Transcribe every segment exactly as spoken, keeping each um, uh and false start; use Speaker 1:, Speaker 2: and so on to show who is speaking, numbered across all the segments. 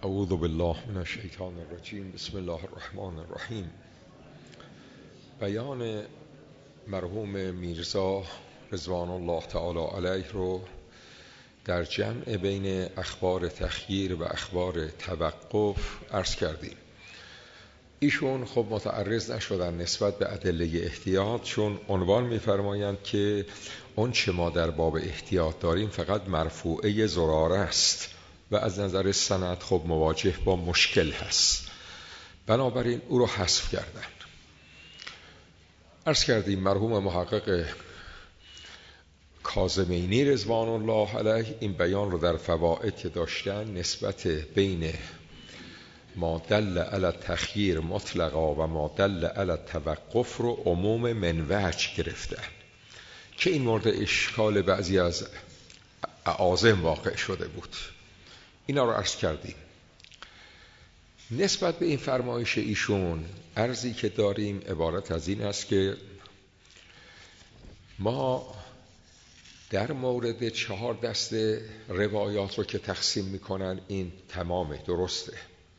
Speaker 1: اعوذ بالله من الشیطان الرجیم. بسم الله الرحمن الرحیم. بیان مرحوم میرزا رضوان الله تعالی علیه رو در جمع بین اخبار تخییر و اخبار توقف عرض کردیم. ایشون خب متعرض نشدن نسبت به ادله احتیاط، چون عنوان می‌فرمایند که اون چه ما در باب احتیاط داریم فقط مرفوعه زراره است و از نظر سند خب مواجه با مشکل هست، بنابراین او رو حذف کردن. عرض کردیم مرحوم محقق کاظمینی رضوان الله علیه این بیان رو در فوائد که داشتن نسبت بین ما دل علی تخییر مطلقا و ما دل علی توقف رو عموم من وجه گرفتن که این مورد اشکال بعضی از اعاظم واقع شده بود. اینا رو عرض کردیم. نسبت به این فرمایش ایشون عرضی که داریم عبارت از این است که ما در مورد چهار دسته روایات رو که تقسیم میکنن این تمامه، درسته.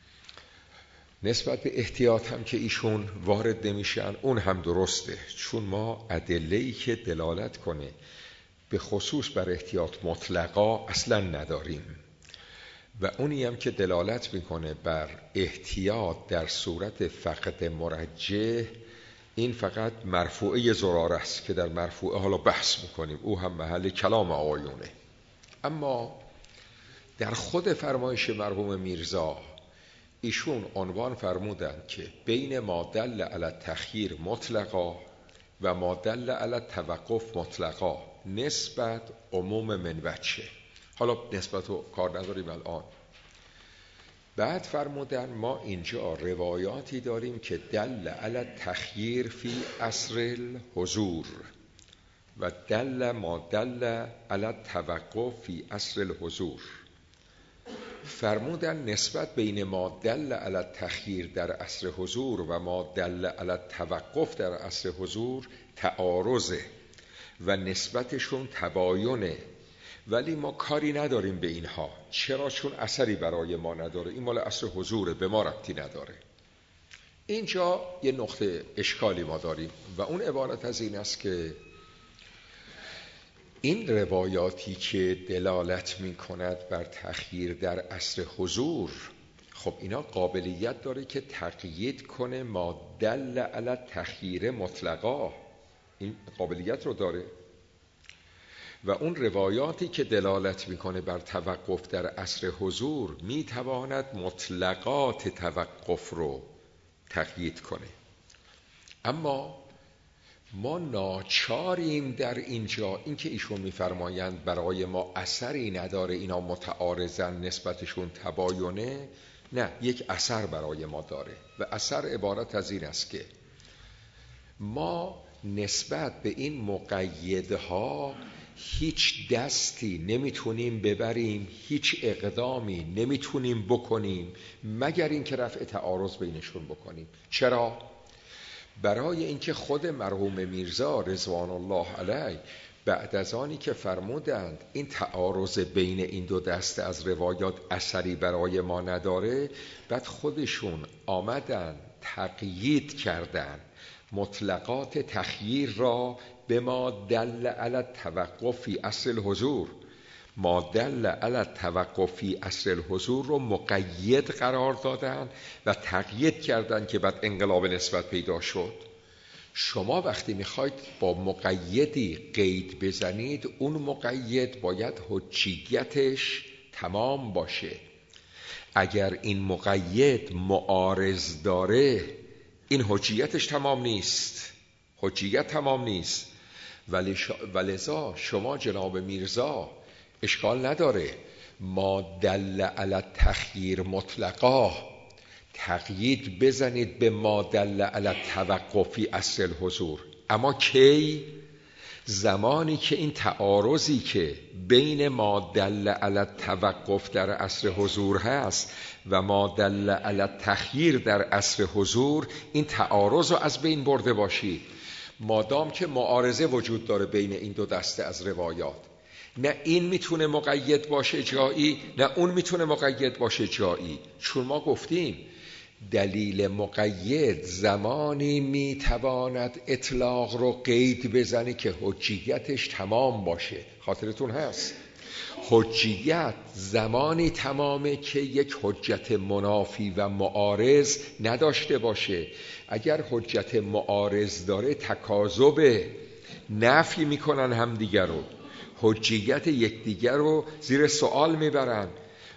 Speaker 1: نسبت به احتیاط هم که ایشون وارد نمیشن اون هم درسته، چون ما ادله‌ای که دلالت کنه به خصوص بر احتیاط مطلقا اصلا نداریم و اونی هم که دلالت میکنه بر احتیاط در صورت فقد مرجح این فقط مرفوعه زراره است که در مرفوعه حالا بحث میکنیم، او هم محل کلام آقایونه. اما در خود فرمایش مرحوم میرزا ایشون عنوان فرمودند که بین ما دل علی تخییر مطلقا و ما دل علی توقف مطلقا نسبت عموم من وجه. حالا نسبت رو کار نداریم الان. بعد فرمودن ما اینجا روایاتی داریم که دل علی تخییر فی عصر الحضور و دل ما دل علی توقف فی عصر الحضور. فرمودن نسبت بین ما دل علی تخییر در عصر حضور و ما دل علی توقف در عصر حضور تعارضه و نسبتشون تباینه، ولی ما کاری نداریم به اینها. چرا؟ چون اثری برای ما نداره، این مال عصر حضوره، به ما ربطی نداره. اینجا یه نقطه اشکالی ما داریم و اون عبارت از این است که این روایاتی که دلالت می کند بر تخییر در عصر حضور، خب اینا قابلیت داره که تقیید کنه ما دل علی تخییر مطلقا، این قابلیت رو داره. و اون روایاتی که دلالت میکنه بر توقف در عصر حضور میتواند مطلقات توقف رو تقیید کنه. اما ما ناچاریم در اینجا، این که ایشون میفرمایند برای ما اثری نداره اینا متعارضن نسبتشون تباینه، نه، یک اثر برای ما داره و اثر عبارت از این است که ما نسبت به این مقیدها هیچ دستی نمیتونیم ببریم، هیچ اقدامی نمیتونیم بکنیم مگر اینکه رفع تعارض بینشون بکنیم. چرا؟ برای اینکه خود مرحوم میرزا رضوان الله علیه بعد از آنی که فرمودند این تعارض بین این دو دسته از روایات اثری برای ما نداره، بعد خودشون آمدن تقیید کردن مطلقات تخییر را به ما دل علی توقف فی عصر الحضور. ما دل علی توقف فی عصر الحضور رو مقید قرار دادن و تقیید کردن که بعد انقلاب نسبت پیدا شد. شما وقتی میخواید با مقیدی قید بزنید اون مقید باید حجیتش تمام باشه. اگر این مقید معارض داره این حجیتش تمام نیست، حجیت تمام نیست. ولی ش... ولذا شما جناب میرزا اشکال نداره ما دل علی تخییر مطلقا تقیید بزنید به ما دل علی توقفی عصر الحضور. اما کی؟ زمانی که این تعارضی که بین ما دل علی توقف در عصر حضور هست و ما دل علی تخییر در عصر حضور، این تعارض رو از بین برده باشید. مادام که معارضه وجود داره بین این دو دسته از روایات، نه این میتونه مقید باشه جایی، نه اون میتونه مقید باشه جایی. چون ما گفتیم دلیل مقید زمانی میتواند اطلاق رو قید بزنه که حجیتش تمام باشه. خاطرتون هست حجیت زمانی تمامه که یک حجت منافی و معارض نداشته باشه. اگر حجت معارض داره تکاذب، نفی میکنن همدیگر رو، حجیت یکدیگر رو زیر سوال میبرن.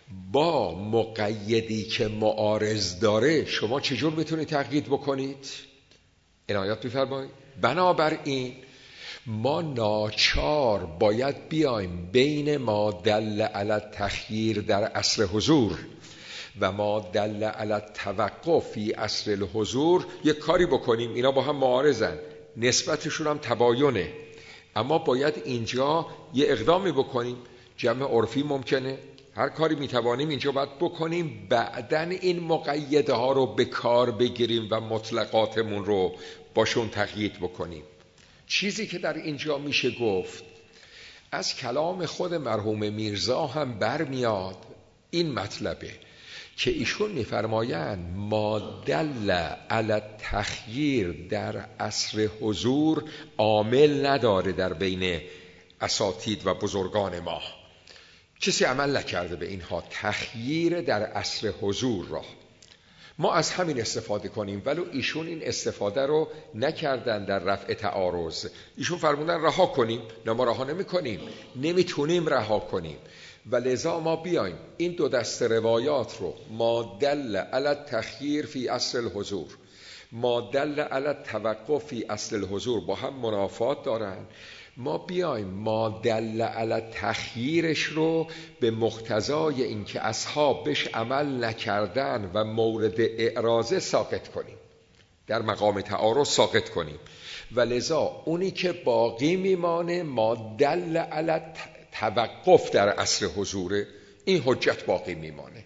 Speaker 1: با مقیدی که معارض داره شما چجور میتونید تقیید بکنید؟ عنایت بفرمایید. بنابراین ما ناچار باید بیایم بین ما دل علی التخییر در عصر حضور و ما دل علی التوقف فی عصر الحضور یک کاری بکنیم. اینا با هم معارضن، نسبتشون هم تباینه، اما باید اینجا یه اقدامی بکنیم. جمع عرفی ممکنه، هر کاری میتوانیم اینجا باید بکنیم، بعدن این مقیده ها رو به کار بگیریم و مطلقاتمون رو باشون تقیید بکنیم. چیزی که در اینجا میشه گفت از کلام خود مرحوم میرزا هم برمیاد این مطلبه که ایشون میفرمایند ما دل علی التخییر در عصر حضور عامل نداره در بین اساتید و بزرگان ما. کسی عمل نکرده به اینها تخییر در عصر حضور را. ما از همین استفاده کنیم، ولو ایشون این استفاده رو نکردن در رفع تعارض. ایشون فرمودن رها کنیم، نه ما رها نمی کنیم، نمیتونیم رها کنیم. و لذا ما بیایم این دو دست روایات رو ما دل علی التخییر فی عصر الحضور، ما دل علی التوقف فی عصر الحضور با هم منافات دارن. ما بیایم ما دل علی تخییرش رو به مقتضای اینکه اصحاب بهش عمل نکردن و مورد اعراضه ساقط کنیم، در مقام تعارض ساقط کنیم. و لذا اونی که باقی میمانه ما دل علی توقف در عصر حضوره، این حجت باقی میمانه.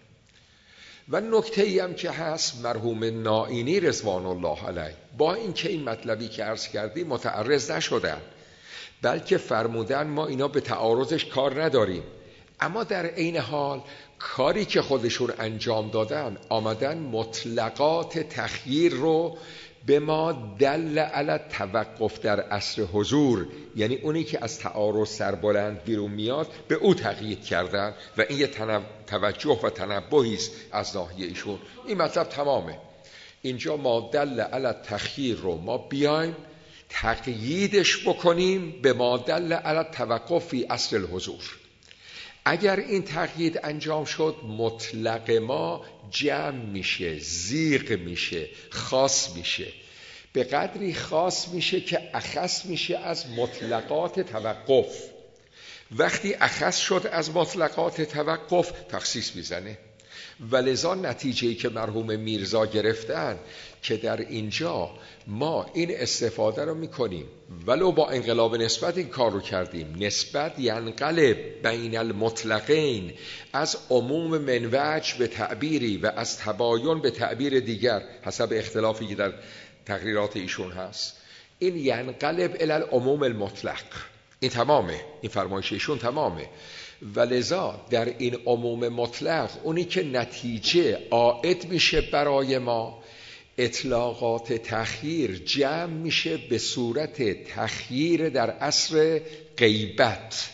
Speaker 1: و نکته ای هم که هست، مرحوم نائینی رضوان الله علیه با اینکه این مطلبی که عرض کردی متعرض نشدن، بلکه فرمودن ما اینا به تعارضش کار نداریم، اما در عین حال کاری که خودشون انجام دادن آمدن مطلقات تخییر رو به ما دل علی توقف در عصر حضور، یعنی اونی که از تعارض سربلند بیرون میاد به او تقیید کردن و این یه توجه و تنبهی است از ناحیه ایشون. این مطلب تمامه. اینجا ما دل علی تخییر رو ما بیایم تقییدش بکنیم به ما دل علی توقف فی عصر الحضور. اگر این تقیید انجام شد مطلق ما جمع میشه، زیغ میشه، خاص میشه، به قدری خاص میشه که اخص میشه از مطلقات توقف. وقتی اخص شد از مطلقات توقف تخصیص میزنه. ولذا نتیجه‌ای که مرحوم میرزا گرفتن که در اینجا ما این استفاده رو میکنیم، ولو با انقلاب نسبت این کار رو کردیم، نسبت ینقلب بین المطلقین، از عموم منوج به تعبیری و از تباین به تعبیر دیگر حسب اختلافی که در تقریرات ایشون هست، این ینقلب الی العموم المطلق. این تمامه، این فرمایش ایشون تمامه. ولذا در این عموم مطلق اونی که نتیجه عائد میشه برای ما، اطلاقات تخییر جمع میشه به صورت تخییر در عصر غیبت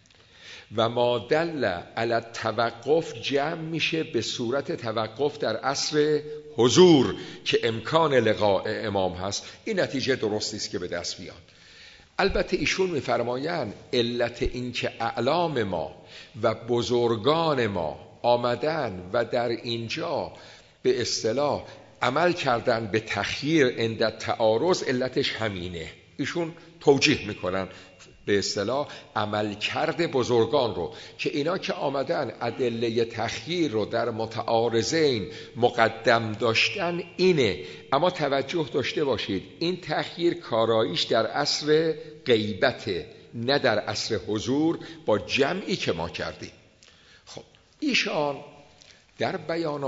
Speaker 1: و ما دل علی التوقف جمع میشه به صورت توقف در عصر حضور که امکان لقاء امام هست. این نتیجه درستی است که به دست بیاد. البته ایشون میفرمایند علت این که اعلام ما و بزرگان ما آمدن و در اینجا به اصطلاح عمل کردن به تخییر عند تعارض، علتش همینه. ایشون توجیه میکنن به اصطلاح عمل کرده بزرگان رو که اینا که آمدن ادله تخییر رو در متعارضین مقدم داشتن اینه. اما توجه داشته باشید این تخییر کاراییش در عصر غیبته، نه در عصر حضور با جمعی که ما کردیم. خب ایشان در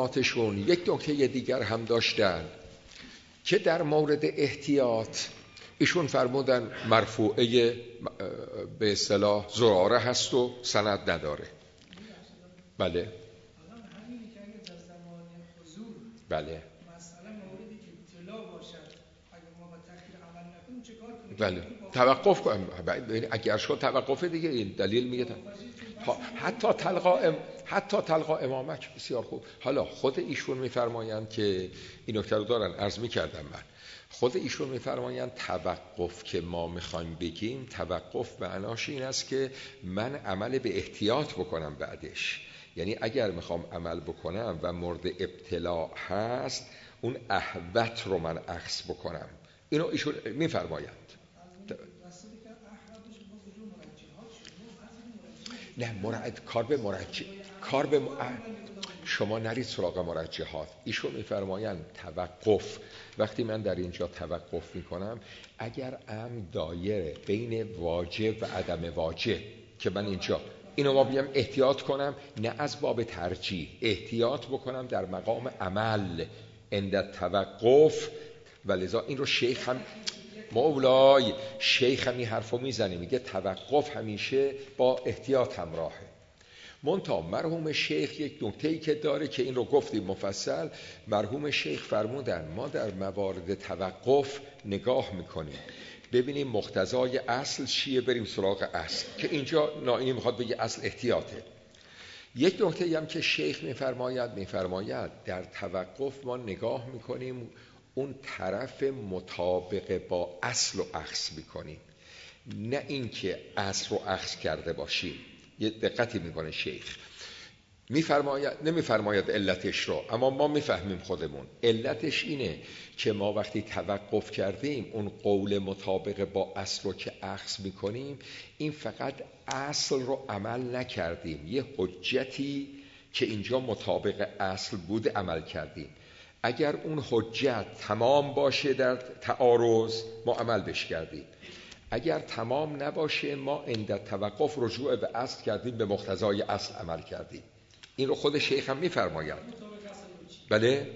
Speaker 1: بیاناتشون یک نکته دیگر هم داشتن که در مورد احتیاط ایشون فرمودن مرفوعه به اصطلاح زراره هست و سند نداره. بله بله بله توقف کنم. اگر شد توقف دیگه این دلیل میگه حتی تلقا ام... حتی تلقا امامک. بسیار خوب. حالا خود ایشون میفرمایند که این نکته رو دارن عرض میکردم من. خود ایشون میفرمایند توقف که ما میخوایم بگیم، توقف معناش این است که من عمل به احتیاط بکنم بعدش. یعنی اگر میخوام عمل بکنم و مورد ابتلاع هست، اون احوط رو من اخذ بکنم. اینو ایشون میفرمایند. نه مراد کار به مرجح، کار به م... شما نرید سراغ مرجحات. ایشون میفرمایند توقف، وقتی من در اینجا توقف میکنم، اگر ام دایره بین واجب و عدم واجب که من اینجا اینو ما بیم احتیاط کنم، نه از باب ترجیح، احتیاط بکنم در مقام عمل عند توقف. ولذا این رو شیخ هم مولای شیخ هم این حرفو میزنه، میگه توقف همیشه با احتیاط همراهه. منتها مرحوم شیخ یک نکته‌ای که داره که این رو گفتیم مفصل، مرحوم شیخ فرمودن ما در موارد توقف نگاه میکنیم ببینیم مقتضای اصل چیه، بریم سراغ اصل، که اینجا نائینی میخواد بگه اصل احتیاطه. یک نکته‌ای هم که شیخ میفرماید میفرماید در توقف ما نگاه میکنیم اون طرف مطابق با اصل رو اخذ میکنیم، نه اینکه اصل رو اخذ کرده باشیم. یه دقتی میکنه شیخ، میفرماید نمیفرماید علتش رو، اما ما میفهمیم خودمون. علتش اینه که ما وقتی توقف کردیم اون قول مطابق با اصل رو که اخذ میکنیم، این فقط اصل رو عمل نکردیم، یه حجتی که اینجا مطابق اصل بود عمل کردیم. اگر اون حجت تمام باشه در تعارض ما عمل بش کردیم، اگر تمام نباشه ما عند توقف رجوع به اصل کردیم، به مقتضای اصل عمل کردیم. این رو خود شیخ هم میفرماید. بله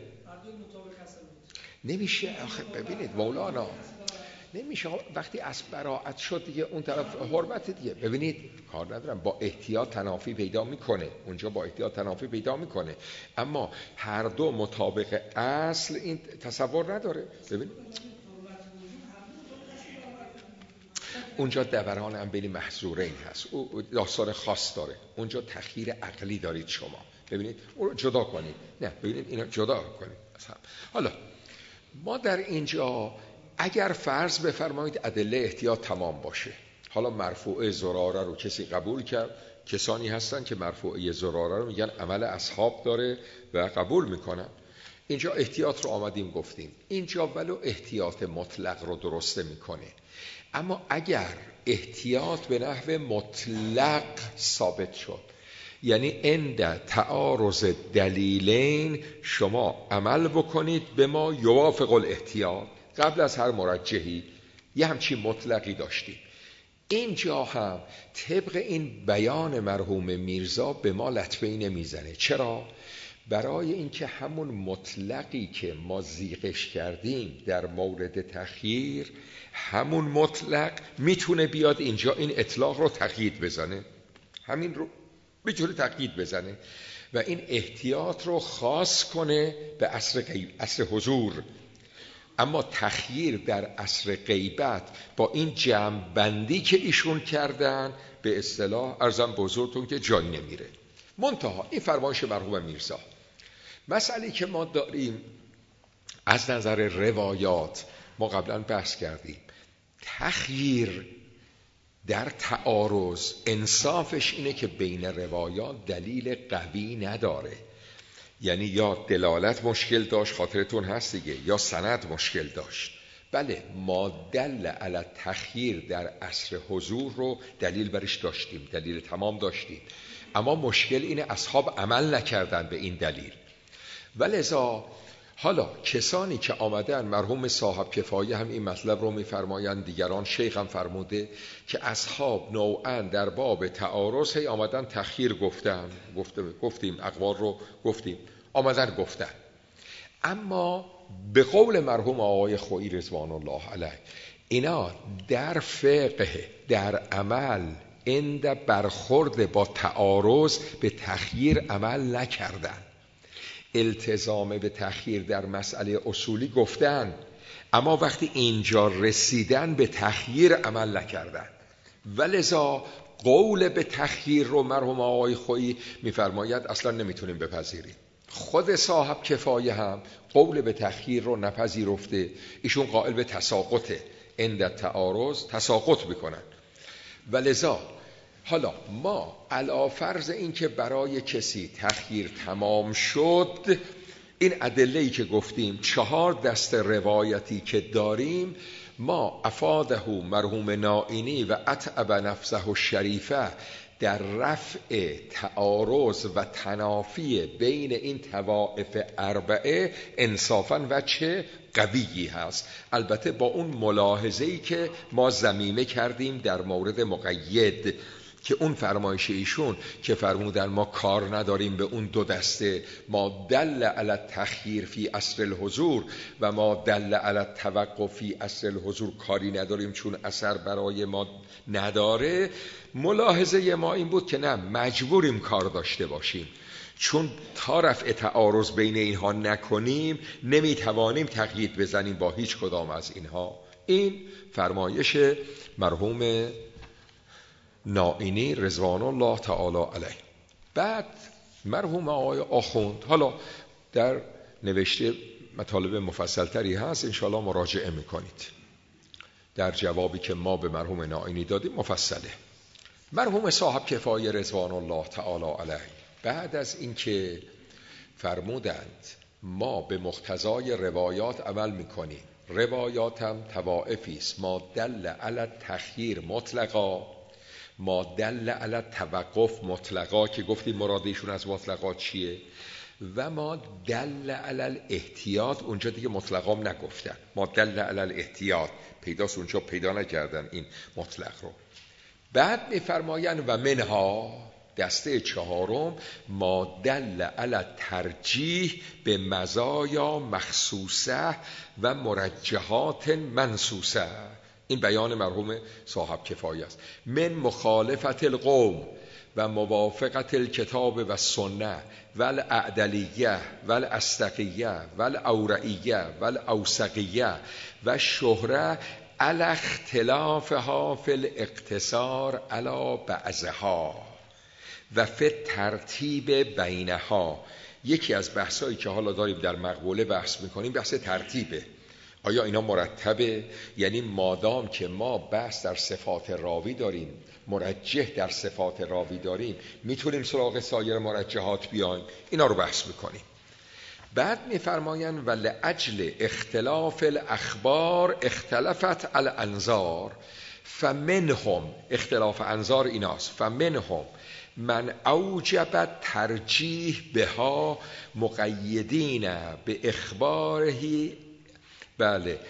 Speaker 1: نمیشه آخه ببینید مولانا، نمیشه وقتی از براعت شد دیگه اون طرف حرمت دیگه. ببینید کار ندارم، با احتیاط تنافی پیدا میکنه، اونجا با احتیاط تنافی پیدا میکنه، اما هر دو مطابق اصل این تصور نداره. ببینید اونجا دوران هم بین محظورین هست، او داستان خاص داره، اونجا تخییر عقلی دارید شما. ببینید اون جدا کنید، نه ببینید اینا جدا کنید. حالا ما در اینجا اگر فرض بفرمایید ادله احتیاط تمام باشه، حالا مرفوعه زراره رو کسی قبول کرد، کسانی هستن که مرفوعه زراره رو میگن عمل اصحاب داره و قبول میکنن. اینجا احتیاط رو آمدیم گفتیم، اینجا ولو احتیاط مطلق رو درسته میکنه. اما اگر احتیاط به نحو مطلق ثابت شد، یعنی عند تعارض دلیلین شما عمل بکنید به ما یوافق الاحتیاط، قبل از هر مرجحی یه همچین مطلقی داشتیم. اینجا هم طبق این بیان مرحوم میرزا به ما لطمه‌ای نمیزنه. چرا؟ برای اینکه همون مطلقی که ما زیغش کردیم در مورد تخییر، همون مطلق میتونه بیاد اینجا این اطلاق رو تقیید بزنه، همین رو میتونه تقیید بزنه و این احتیاط رو خاص کنه به عصر غیب، عصر حضور. اما تخییر در عصر غیبت با این جمع بندی که ایشون کردن به اصطلاح ارزم بزرگتون که جای نمیره. منتها این فرمایش مرحوم میرزا، مسئله که ما داریم از نظر روایات ما قبلا بحث کردیم، تخییر در تعارض انصافش اینه که بین روایات دلیل قوی نداره، یعنی یا دلالت مشکل داشت، خاطرتون هست دیگه، یا سند مشکل داشت. بله ما دل علی تخییر در عصر حضور رو دلیل برش داشتیم، دلیل تمام داشتیم، اما مشکل اینه اصحاب عمل نکردن به این دلیل. ولذا حالا کسانی که آمدن، مرحوم صاحب کفایه هم این مطلب رو میفرمایند، دیگران شیخ هم فرموده که اصحاب نوعا در باب تعارض هی آمدن تخییر گفتن، گفتیم اقوال رو گفتیم، آمدن گفتن. اما به قول مرحوم آقای خویی رضوان الله علیه اینا در فقه، در عمل، عند برخورد با تعارض به تخییر عمل نکردن. التزام به تخییر در مسئله اصولی گفتن، اما وقتی اینجا رسیدن به تخییر عمل نکردن. ولذا قول به تخییر رو مرحوم آقای خویی میفرماید اصلا نمیتونیم بپذیریم. خود صاحب کفایه هم قول به تخییر رو نپذیرفته، ایشون قائل به تساقطه، عند تعارض تساقط میکنن. ولذا حالا ما علی فرض این که برای کسی تخییر تمام شد، این ادله‌ای که گفتیم، چهار دست روایتی که داریم، ما افاده مرحوم نائینی و اتعب نفسه الشریفه در رفع تعارض و تنافی بین این طوائف اربعه انصافاً و چه قویی هست. البته با اون ملاحظه‌ای که ما ضمیمه کردیم در مورد مقید، که اون فرمایش ایشون که فرمودن ما کار نداریم به اون دو دسته، ما دل علی التخییر فی عصر الحضور و ما دل علی التوقف فی عصر الحضور، کاری نداریم چون اثر برای ما نداره. ملاحظه ما این بود که نه، مجبوریم کار داشته باشیم، چون تا رفع تعارض بین اینها نکنیم نمیتوانیم تقیید بزنیم با هیچ کدام از اینها. این فرمایش مرحوم نائینی رضوان الله تعالی علیه. بعد مرحوم آقای آخوند، حالا در نوشته مطالب مفصل تری هست، انشاءالله مراجعه میکنید. در جوابی که ما به مرحوم نائینی دادیم مفصله. مرحوم صاحب کفایه رضوان الله تعالی علیه بعد از اینکه فرمودند ما به مقتضای روایات عمل میکنیم، روایات هم طوائفی است، ما دل علی التخییر مطلقا، ما دل علی التوقف مطلقا، که گفتیم مرادشون از مطلقا چیه، و ما دل علی الاحتیاط، اونجا دیگه مطلقام نگفتن، ما دل علی الاحتیاط پیداست، اونجا پیدا نکردن این مطلق رو. بعد میفرمایند و منها دسته چهارم ما دل علی ترجیح به مزایا مخصوصه و مرجحات منصوصه. این بیان مرحوم صاحب کفایه است. من مخالفت القوم و موافقت الکتاب و سنه و الاعدلیه و الاستقیه و الاورعیه و الاوسقیه و شهره علی اختلافها فی الاقتصار علی بعضها و فی ترتیب بینها. یکی از بحثایی که حالا داریم در مقبوله بحث میکنیم بحث ترتیبه. آیا اینا مرتبه؟ یعنی مادام که ما بحث در صفات راوی داریم، مرجح در صفات راوی داریم، میتونیم سراغ سایر مرجحات بیایم، اینا رو بحث میکنیم. بعد میفرمایند ولأجل اختلاف الاخبار اختلفت الانظار فمنهم، اختلاف انظار ایناست، فمنهم من اوجب ترجیح بها مقیدین به اخباره، بله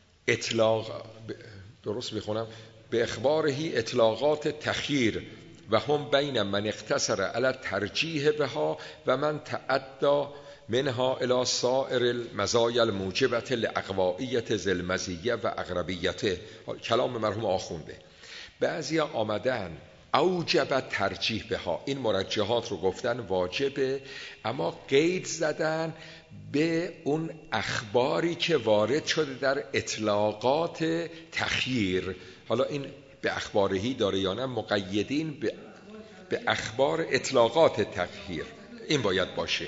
Speaker 1: اطلاق، درست میخونم، به اخباره اطلاقات تخییر و هم بین من اقتصر علی ترجیح بها و من تعدى منها الى سائر المزایا الموجبه لاقوائیت ذلمزیه و اقربیته. کلام مرحوم آخونده. بعضیا آمدن اوجب ترجیح بها، این مرجحات رو گفتن واجبه، اما قید زدن به اون اخباری که وارد شده در اطلاقات تخییر. حالا این به اخبارهی داره یا نه، مقیدین به, به اخبار اطلاقات تخییر، این باید باشه.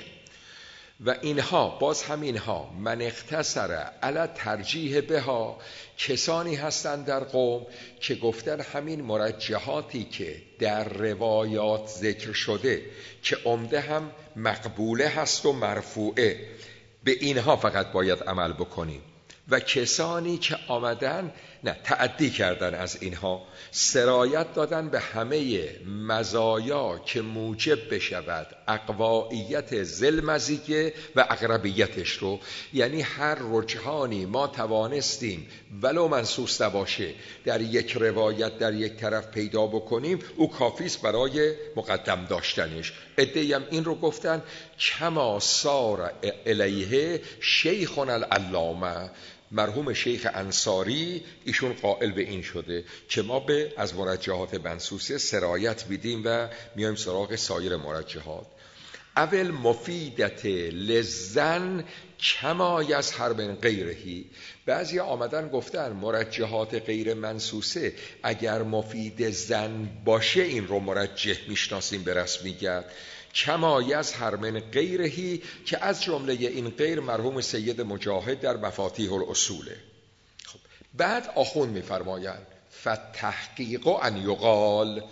Speaker 1: و اینها باز همینها من اختصر علی ترجیح بها، کسانی هستند در قوم که گفتن همین مرجحاتی که در روایات ذکر شده که عمده هم مقبوله هست و مرفوعه، به اینها فقط باید عمل بکنیم. و کسانی که آمدن نه تعدی کردن از اینها، سرایت دادن به همه مزایا که موجب بشود اقوائیت ذلمزیه و اقربیتش رو، یعنی هر رجحانی ما توانستیم ولو منصوص نباشه در یک روایت در یک طرف پیدا بکنیم، او کافیست برای مقدم داشتنش. عده‌ای هم این رو گفتن کما سار الیه شیخنا العلامه، مرحوم شیخ انصاری ایشون قائل به این شده که ما به از مرجحات منصوصه سرایت بیدیم و میایم سراغ سایر مرجحات. اول مفیدت لزن کما یظهر من غیرهی. بعضی آمدن گفتن مرجحات غیر منصوصه اگر مفید زن باشه این رو مرجح میشناسیم به رسمیت، کما یظهر من غیرهی که از جمله این غیر مرحوم سید مجاهد در مفاتیح الاصوله. خب بعد آخوند میفرمایند فتحقیق ان یقال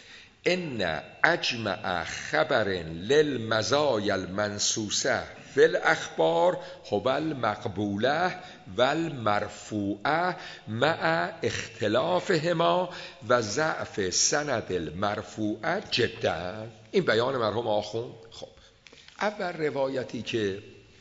Speaker 1: ان اجمع خبر للمزایا المنصوصه فی الاخبار هو المقبوله والمرفوعه مع اختلافهما و ضعف سند المرفوعه جدا. این بیان مرحوم آخوند. خب اول روایتی که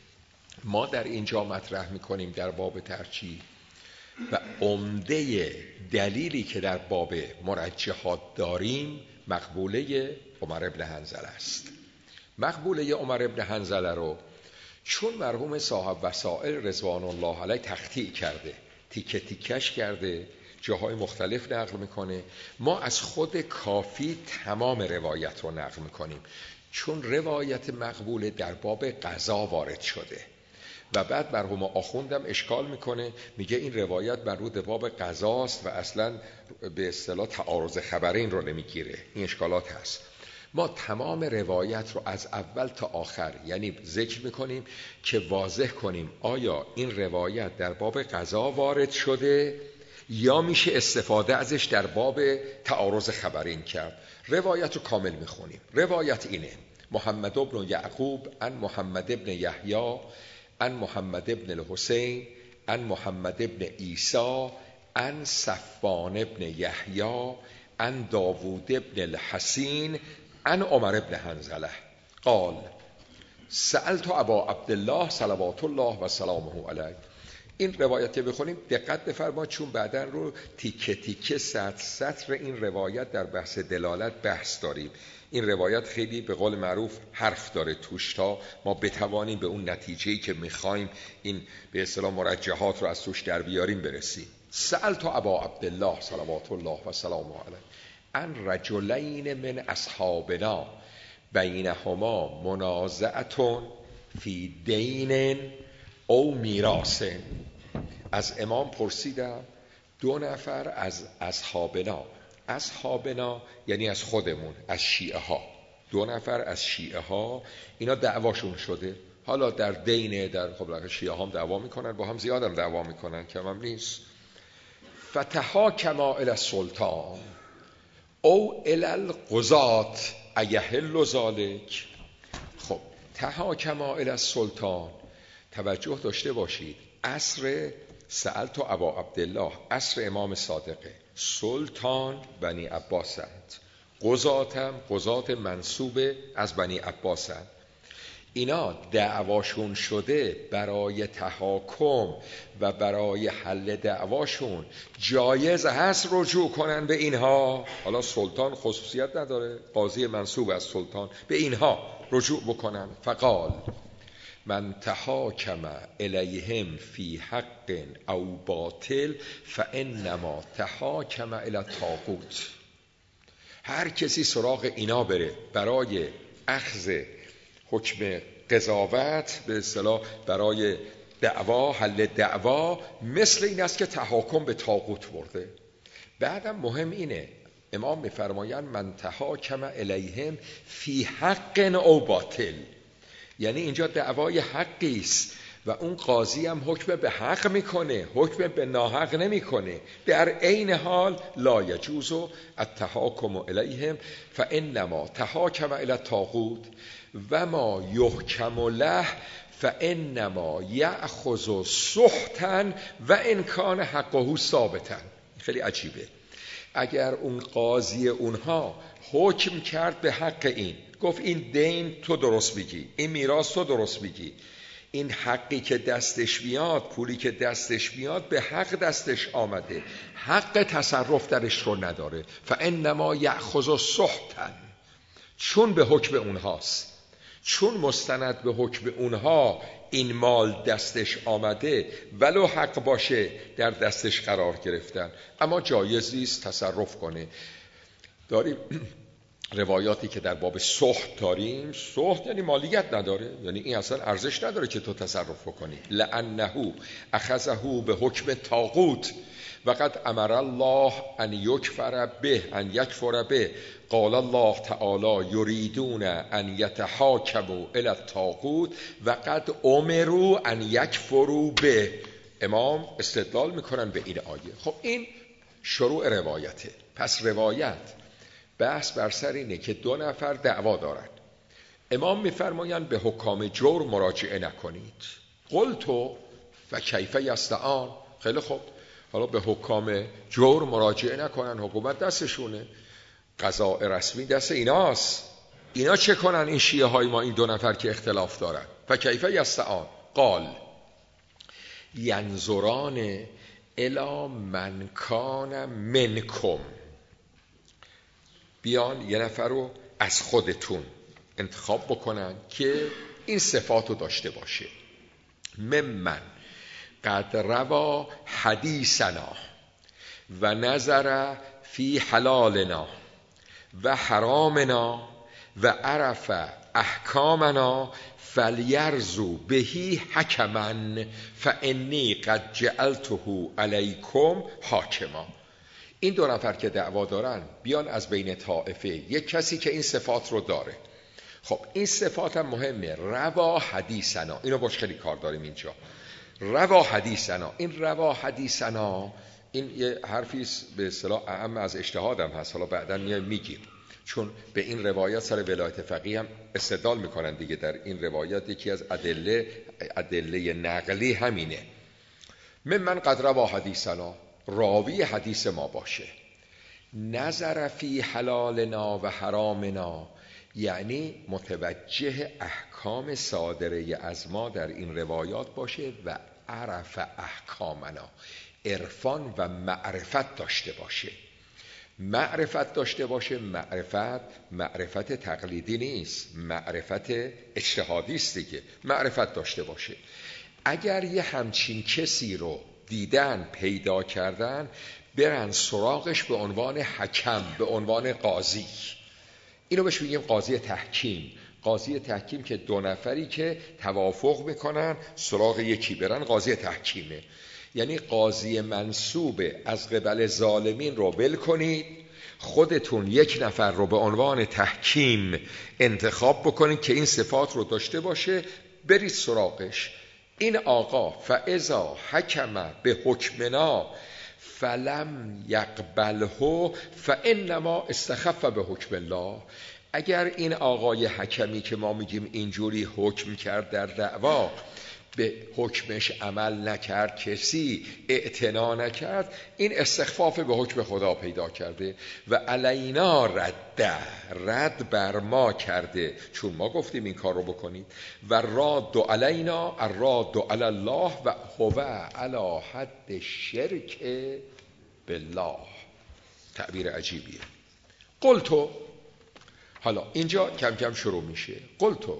Speaker 1: ما در اینجا مطرح میکنیم در باب ترجیح و عمده دلیلی که در باب مرجحات داریم مقبوله عمر ابن حنظله است. مقبوله عمر ابن حنظله رو چون مرحوم صاحب وسائل رضوان الله علیه تقطیع کرده، تیکه تیکش کرده، جاهای مختلف نقل میکنه، ما از خود کافی تمام روایت رو نقل میکنیم چون روایت مقبوله در باب قضا وارد شده و بعد مرحوم آخوندم اشکال میکنه، میگه این روایت مربوط به باب قضاست و اصلا به اصطلاح تعارض خبرین رو نمیگیره. این اشکالات هست. ما تمام روایت رو از اول تا آخر یعنی ذکر میکنیم که واضح کنیم آیا این روایت در باب قضا وارد شده یا میشه استفاده ازش در باب تعارض خبرین کرد. روایت رو کامل میخونیم. روایت اینه: محمد ابن یعقوب عن محمد ابن یحیی عن محمد ابن الحسین عن محمد ابن عیسی عن صفوان ابن یحیی عن داوود ابن الحسین عن عمر ابن حنظله قال سألت ابا عبدالله صلوات الله و سلامه علیه. این روایت که بخونیم دقت بفرمایید چون بعدن رو تیکه تیکه سطر سطر این روایت در بحث دلالت بحث داریم. این روایت خیلی به قول معروف حرف داره توش تا ما بتوانیم به اون نتیجه‌ای که میخوایم این به اصطلاح مرجحات رو از توش در بیاریم برسیم. سألت ابا عبدالله صلوات الله و سلامه علیه ان رجلین من اصحابنا بینهما منازعه فی دین او میراث. از امام پرسیدم دو نفر از اصحابنا، اصحابنا یعنی از خودمون، از شیعه ها، دو نفر از شیعه ها اینا دعواشون شده. حالا در دینه، در خب شیعه هم دعوا میکنن، با هم زیادم دعوا میکنن، کم هم نیست. فتحاکما الی السلطان او الی القضاة ایحل ذلک. خب تحاکما الی السلطان، توجه داشته باشید عصر سألت ابا عبدالله عصر امام صادقه، سلطان بنی عباسند، قضاتم قضات منصوب از بنی عباسند. اینا دعواشون شده برای تحاکم و برای حل دعواشون جایز هست رجوع کنن به اینها. حالا سلطان خصوصیت نداره، قاضی منصوب از سلطان، به اینها رجوع بکنن. فقال من تحاکم الیهم فی حق او باطل فانما تحاکم الی الطاغوت. هر کسی سراغ اینا بره برای اخذ حکم قضاوت، به اصطلاح برای دعوا، حل دعوا، مثل این است که تحاکم به طاغوت برده. بعدم مهم اینه امام میفرمایند من تحاکم الیهم فی حق او باطل، یعنی اینجا دعوای حقی است و اون قاضی هم حکم به حق میکنه، حکم به ناحق نمیکنه. در عین حال لا یجوز التحاکم الیهم فانما تحاکم الی الطاغوت و ما یحکم له فانما یأخذ سحتا و ان کان حقه ثابتا. خیلی عجیبه. اگر اون قاضی اونها حکم کرد به حق این، گفت این دین تو درست میگی، این میراث تو درست میگی، این حقی که دستش میاد، پولی که دستش میاد به حق دستش آمده، حق تصرف درش رو نداره، فانما یأخذ سحتا، چون به حکم اونهاست، چون مستند به حکم اونها این مال دستش آمده ولو حق باشه در دستش قرار گرفتن، اما جایز نیست تصرف کنه. داریم روایاتی که در باب سخط داریم، سخط یعنی مالیت نداره، یعنی این اصلا ارزش نداره که تو تصرف کنی. لأنه اخذه به حکم طاغوت و قد امر الله ان یکفر به ان یکفر به قال الله تعالی یریدون ان یتحاکموا الی الطاغوت و قد امروا ان یکفروا به. امام استدلال میکنن به این آیه. خب این شروع روایته. پس روایت بحث بر سر اینه که دو نفر دعوا دارن، امام میفرمایند به حکام جور مراجعه نکنید. قلتو و کیف یستعان. خیلی خوب، حالا به حکام جور مراجعه نکنن، حکومت دستشونه، قضاء رسمی دست ایناست، اینا چه کنن این شیعه های ما این دو نفر که اختلاف دارن؟ فکیف یستعان قال ینظران الی من کان منکم. بیان یه نفر رو از خودتون انتخاب بکنن که این صفات رو داشته باشه. ممن قد روا حدیثنا و نظر فی حلالنا و حرامنا و عرف احکامنا فلیرزو بهی حکما فانی قد جعلته علیکم حاکما. این دو نفر که دعوا دارن بیان از بین طائفه یک کسی که این صفات رو داره. خب این صفات هم مهمه. روا حدیثنا، اینو باش خیلی کار داریم اینجا. روا حدیثنا، این روا حدیثنا این یه حرفی به اصطلاح اعم از اجتهادم هست، حالا بعداً میگیم، چون به این روایت سر ولایت فقیه هم استدلال میکنن دیگه. در این روایت یکی از ادله ادله نقلی همینه. من قد روا حدیثنا، راوی حدیث ما باشه. نظر فی حلالنا و حرامنا، یعنی متوجه احکام صادره از ما در این روایات باشه. و عرف احکامنا، عرفان و معرفت داشته باشه. معرفت داشته باشه. معرفت معرفت تقلیدی نیست، معرفت اجتهادی است دیگه. معرفت داشته باشه. اگر یه همچین کسی رو دیدن، پیدا کردن، برن سراغش به عنوان حکم، به عنوان قاضی. اینو بهش میگیم قاضی تحکیم. قاضی تحکیم که دو نفری که توافق میکنن سراغ یکی برن، قاضی تحکیمه. یعنی قاضی منصوب از قبل ظالمین رو ول کنید، خودتون یک نفر رو به عنوان تحکیم انتخاب بکنید که این صفات رو داشته باشه، برید سراغش. این آقا فاذا حکم به حکمنا فلم یقبله فانما استخف به حکم الله. اگر این آقای حکمی که ما میگیم اینجوری حکم کرد در دعوا، به حکمش عمل نکرد، کسی اعتنا نکرد، این استخفاف به حکم خدا پیدا کرده و علینا رد، رد بر ما کرده، چون ما گفتیم این کار رو بکنید. و راد علینا الراد علی الله و هو علی حد شرک بالله. تعبیر عجیبیه. قلتو، حالا اینجا کم کم شروع میشه. قلتو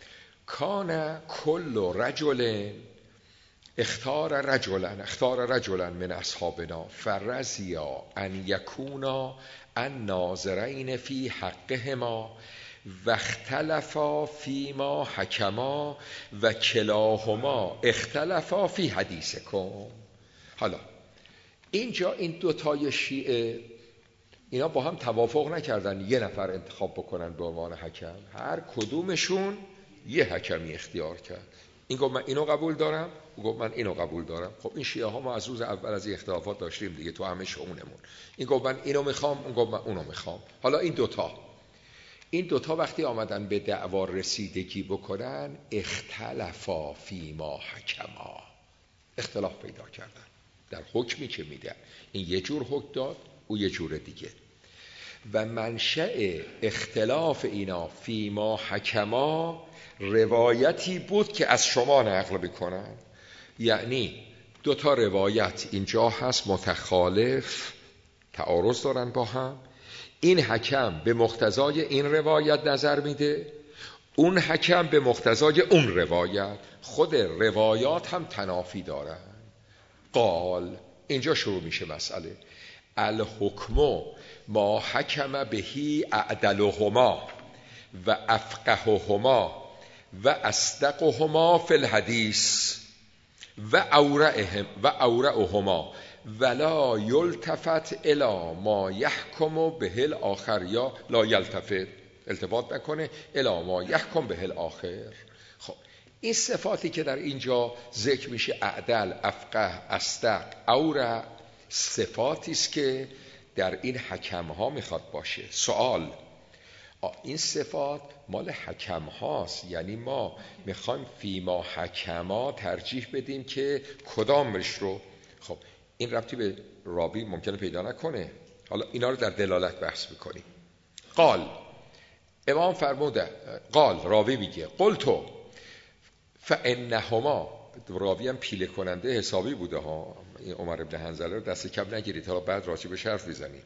Speaker 1: کان کل رجل اختار رجلا اختار رجلا من اصحابنا فرضیا ان یکونا ان ناظرین فی حقهما و اختلفا فیما حکما و کلاهما اختلفا فی حدیثکم. حالا اینجا این دوتای شیعه اینا با هم توافق نکردن یه نفر انتخاب بکنن به عنوان حکم. هر کدومشون یه حکمی اختیار کرد. این گفت من اینو قبول دارم، اون گفت من اینو قبول دارم. خب این شیعه ها ما از روز اول از این اختلافات داشتیم دیگه، تو همه شؤونمون. این گفت من اینو میخوام، اون گفت من اونو میخوام. حالا این دوتا این دوتا وقتی آمدن به دعوا رسیدگی بکنن، اختلافا فیما حکما، اختلاف پیدا کردن در حکمی که میدن. این یه جور حکم داد، او یه جور دیگه. و منشأ اختلاف اینا فیما حکما روایتی بود که از شما نقل بکنن. یعنی دو تا روایت اینجا هست متخالف، تعارض دارن با هم. این حکم به مقتضای این روایت نظر میده، اون حکم به مقتضای اون روایت، خود روایات هم تنافی دارن. قال، اینجا شروع میشه مسئله. الحکم ما حکم بهی اعدلهما و افقههما و اصدقهما فی الحدیث و اورعهم و اورعهما ولا یلتفت الی ما یحکم به الاخر، یا لا یلتفت، التفات نکنه، الی ما یحکم به الاخر. خب این صفاتی که در اینجا ذکر میشه، اعدل، افقه، اصدق، اورع، صفاتی است که در این حکم ها میخواد باشه. سوال، این صفات مال حکم هاست، یعنی ما میخوایم فی ما حکما ترجیح بدیم که کدامش رو. خب این ربطی به راوی ممکنه پیدا نکنه. حالا اینا رو در دلالت بحث میکنیم. قال، امام فرموده، قال راوی میگه، قلتو فانهما، راوی هم پیله کننده حسابی بوده ها، این عمر ابن حنظله رو دست کم نگیرید، حالا بعد راجع به حرف میزنیم.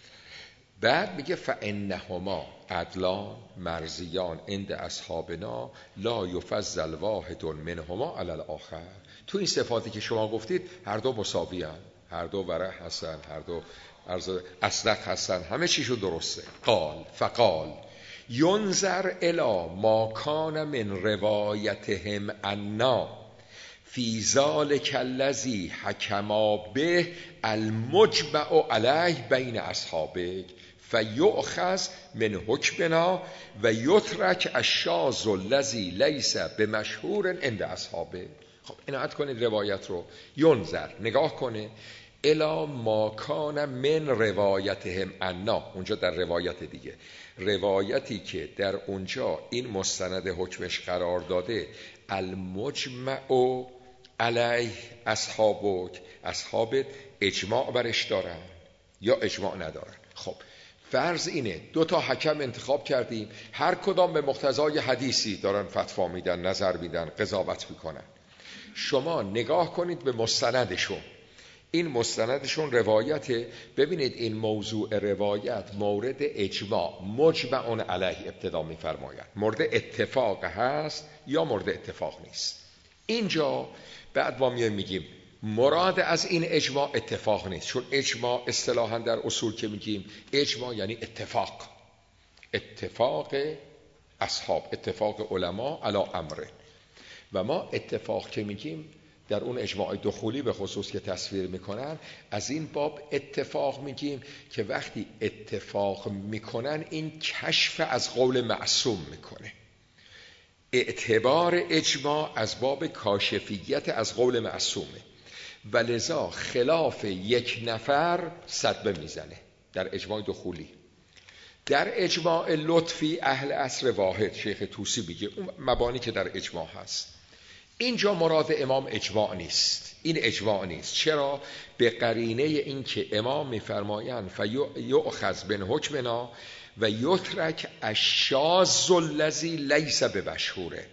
Speaker 1: بعد میگه فانهما عدلان مرضیان عند اصحابنا لا یفضل واحد منهما علی الاخر. تو این صفاتی که شما گفتید هر دو مساوی هستن، هر دو ورع هستن، هر دو اصدق هستن، همه چیشون درسته. قال فقال ینظر الی ما کان من روایتهم عنا فی ذلک الذی حکما به المجمع علیه بین اصحابک فیؤخذ من حکمنا و یترک الشاذ الذی لیس بمشهور عند اصحابه. خب عنایت کنید روایت رو. ینظر، نگاه کنه، الی ما کان من روایتهم عنا، اونجا در روایت دیگه، روایتی که در اونجا این مستند حکمش قرار داده، المجمع علیه اصحابک، اصحابت اجماع برش دارن یا اجماع ندارن. خب فرض اینه دو تا حکم انتخاب کردیم، هر کدام به مقتضای حدیثی دارن فتوا میدن، نظر میدن، قضاوت میکنن. شما نگاه کنید به مستندشون، این مستندشون روایته، ببینید این موضوع روایت مورد اجماع مجمع علیه ابتدا میفرماید، مورد اتفاق هست یا مورد اتفاق نیست. اینجا بعد ما میایم میگیم مراد از این اجماع اتفاق نیست، چون اجماع اصطلاحاً در اصول که میگیم اجماع یعنی اتفاق، اتفاق اصحاب، اتفاق علما علی امر. و ما اتفاق که میگیم در اون اجماع دخولی به خصوص که تصویر میکنن، از این باب اتفاق میگیم که وقتی اتفاق میکنن این کشف از قول معصوم میکنه. اعتبار اجماع از باب کاشفیت از قول معصومه و لذا خلاف یک نفر صدبه میزنه در اجماع دخولی. در اجماع لطفی اهل عصر واحد، شیخ طوسی میگه اون مبانی که در اجماع هست، اینجا مراد امام اجماع نیست، این اجماع نیست. چرا؟ به قرینه این که امام میفرمایند فیؤخذ من حکمنا و یترک الشاذ الذی لیس بمشهوره.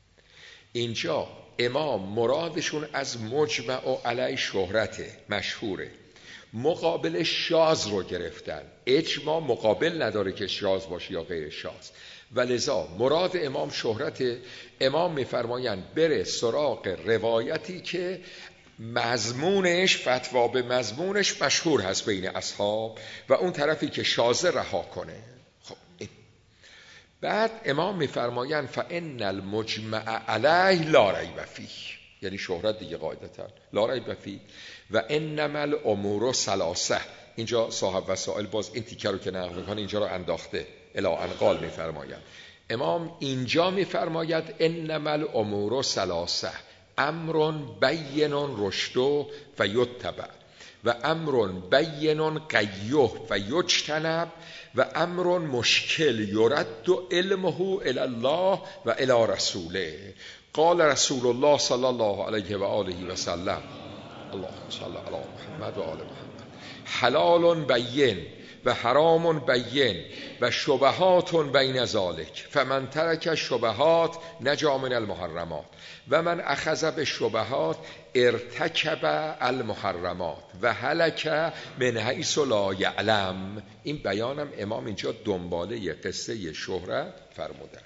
Speaker 1: اینجا امام مرادشون از مجمع علی شهرته، مشهوره، مقابل شاذ رو گرفتن. اجماع مقابل نداره که شاذ باشه یا غیر شاذ، و لذا مراد امام شهرت. امام میفرمایند بره سراغ روایتی که مضمونش، فتوا به مضمونش مشهور هست بین اصحاب، و اون طرفی که شاذ رها کنه. خب این. بعد امام میفرمایند فان المجمع علیه لا ریب فیه، یعنی شهرت دیگه قاعدتا لا ریب فیه و انما الامور ثلاثه. اینجا صاحب وسائل باز این تیکه رو که نقل میکنه اینجا رو انداخته، الی ان قال میفرماید امام اینجا میفرماید انما الامور ثلاثه، امر بین رشد و یتبع و امر بین قیح و یجتنب و امر مشکل یرد علمه الی الله و الی رسوله. قال رسول الله صلی الله علیه و آله و سلم، اللهم صل علی محمد و آل محمد، حلال بین و حرام بین و شبهات بین ذالک، فمن ترک شبهات نجا من المحرمات و من اخذ بالشبهات ارتکب المحرمات و هلک من حیث لا یعلم. این بیانم امام اینجا دنباله قصه شهرت فرمودن.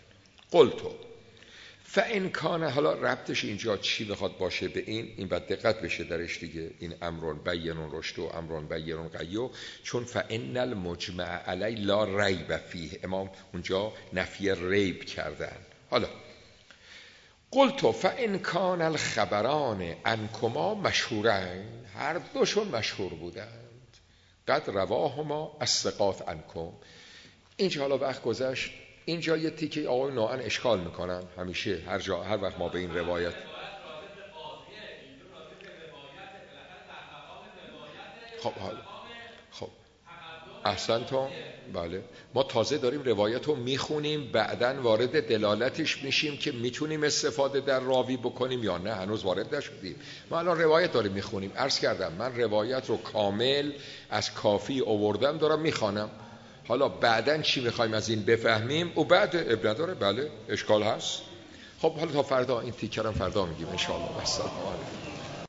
Speaker 1: قلتو فان کان، حالا ربطش اینجا چی بخواد باشه به این این باید دقت بشه درش دیگه، این امرون بینون رشد و امرون بینون قیو، چون فان المجمع علی لا ریب فیه، امام اونجا نفی ریب کردن. حالا قلتو فان کان الخبران انکما مشهورن، هر دوشون مشهور بودند، قد رواهما الثقات عنکم. اینجا حالا وقت گذشت، اینجا یه تیکه آقای نوعا اشکال میکنن همیشه، هر جا هر وقت ما به این روایت خب حالا خب احسنتم، بله ما تازه داریم روایت رو میخونیم، بعدن وارد دلالتش میشیم که میتونیم استفاده در راوی بکنیم یا نه، هنوز وارد نشدیم. ما الان روایت داریم میخونیم. عرض کردم من روایت رو کامل از کافی آوردم دارم میخوانم، حالا بعدن چی میخوایم از این بفهمیم و بعد اب نداره، بله اشکال هست. خب حالا تا فردا این تیکرم فردا میگیم ان شاء الله. السلام علیکم.